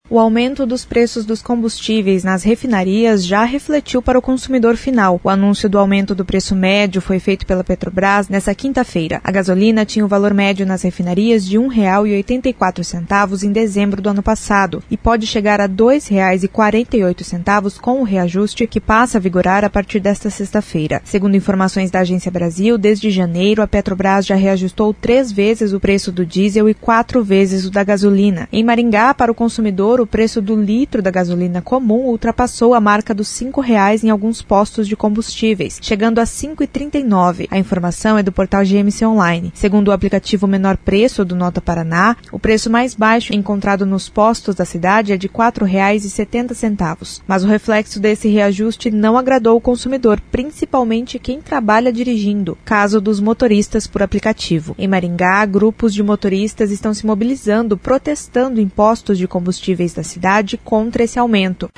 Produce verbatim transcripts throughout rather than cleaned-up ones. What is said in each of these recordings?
O aumento dos preços dos combustíveis nas refinarias já refletiu para o consumidor final. O anúncio do aumento do preço médio foi feito pela Petrobras nesta quinta-feira. A gasolina tinha o valor médio nas refinarias de um real e oitenta e quatro centavos em dezembro do ano passado e pode chegar a dois reais e quarenta e oito centavos com o reajuste que passa a vigorar a partir desta sexta-feira. Segundo informações da Agência Brasil, desde janeiro a Petrobras já reajustou três vezes o preço do diesel e quatro vezes o da gasolina. Em Maringá, para o consumidor, o preço do litro da gasolina comum ultrapassou a marca dos cinco reais em alguns postos de combustíveis, chegando a cinco reais e trinta e nove centavos. A informação é do portal G M C Online. Segundo o aplicativo Menor Preço do Nota Paraná, o preço mais baixo encontrado nos postos da cidade é de quatro reais e setenta centavos. Mas o reflexo desse reajuste não agradou o consumidor, principalmente quem trabalha dirigindo, caso dos motoristas por aplicativo. Em Maringá, grupos de motoristas estão se mobilizando, protestando impostos de combustíveis da cidade contra esse aumento.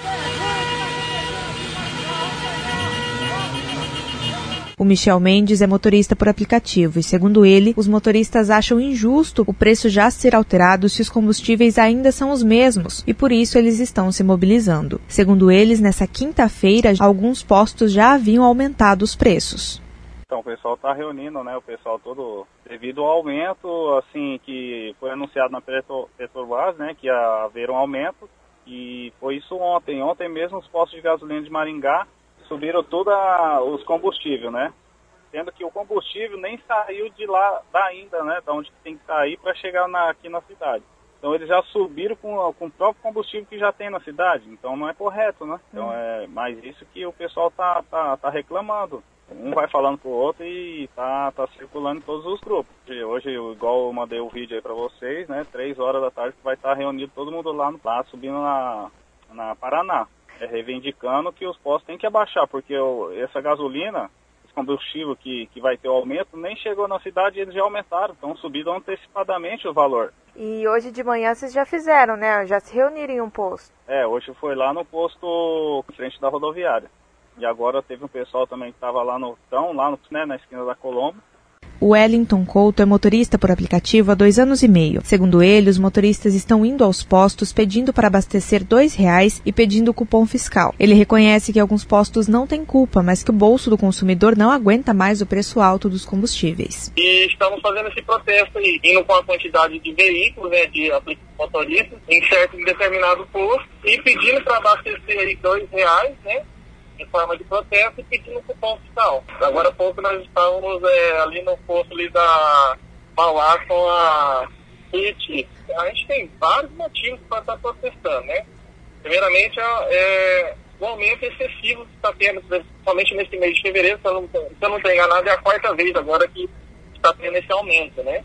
O Michel Mendes é motorista por aplicativo e, segundo ele, os motoristas acham injusto o preço já ser alterado se os combustíveis ainda são os mesmos e, por isso, eles estão se mobilizando. Segundo eles, nessa quinta-feira, alguns postos já haviam aumentado os preços. Então, o pessoal está reunindo, né, o pessoal todo, devido ao aumento, assim, que foi anunciado na Petrobras, né, que ia haver um aumento, e foi isso ontem. Ontem mesmo os postos de gasolina de Maringá subiram todos os combustíveis, né, sendo que o combustível nem saiu de lá ainda, né, da onde tem que sair para chegar na, aqui na cidade. Então eles já subiram com, com o próprio combustível que já tem na cidade, então não é correto, né, então é mais isso que o pessoal tá, tá, tá reclamando. Um vai falando pro outro e tá, tá circulando em todos os grupos. Hoje, igual eu mandei o vídeo aí pra vocês, né? Três horas da tarde vai estar reunido todo mundo lá, lá subindo na, na Paraná. É, reivindicando que os postos têm que abaixar, porque o, essa gasolina, esse combustível que, que vai ter o aumento, nem chegou na cidade e eles já aumentaram. Estão subindo antecipadamente o valor. E hoje de manhã vocês já fizeram, né? Já se reuniram em um posto. É, hoje foi lá no posto em frente da rodoviária. E agora teve um pessoal também que estava lá no tão, lá no, né, na esquina da Colombo. O Wellington Couto é motorista por aplicativo há dois anos e meio. Segundo ele, os motoristas estão indo aos postos pedindo para abastecer dois reais e pedindo cupom fiscal. Ele reconhece que alguns postos não têm culpa, mas que o bolso do consumidor não aguenta mais o preço alto dos combustíveis. E estamos fazendo esse protesto aí, indo com a quantidade de veículos, né, de motoristas, em certo e determinado posto, e pedindo para abastecer aí dois reais, né, em forma de protesto e pedindo cupom fiscal. Agora há pouco nós estávamos é, ali no posto ali da Mauá com a It. A gente tem vários motivos para estar protestando, né? Primeiramente, é, o aumento excessivo que está tendo, principalmente nesse mês de fevereiro, se eu não, se eu não estou enganado, é a quarta vez agora que está tendo esse aumento, né?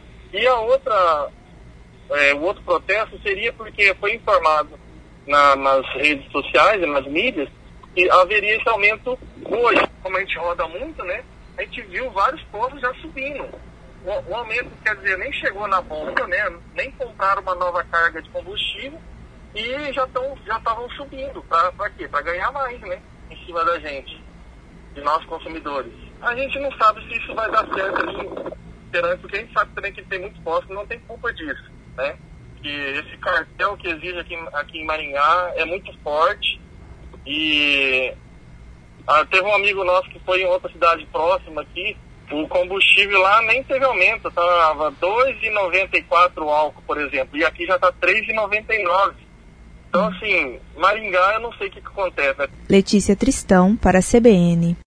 E a outra, é, o outro protesto seria porque foi informado na, nas redes sociais e nas mídias que haveria esse aumento hoje. Como a gente roda muito, né, a gente viu vários postos já subindo. O, o aumento, quer dizer, nem chegou na bomba, né, nem compraram uma nova carga de combustível e já estão já estavam subindo. Para quê? Para ganhar mais, né, em cima da gente, de nós consumidores. A gente não sabe se isso vai dar certo ali, porque a gente sabe também que tem muitos postos que não tem culpa disso, né, que esse cartel que exige aqui, aqui em Maringá é muito forte. E ah, teve um amigo nosso que foi em outra cidade próxima aqui, o combustível lá nem teve aumento, estava dois reais e noventa e quatro centavos o álcool, por exemplo, e aqui já está três reais e noventa e nove centavos. Então, assim, Maringá, eu não sei o que, que acontece. Né? Letícia Tristão, para a C B N.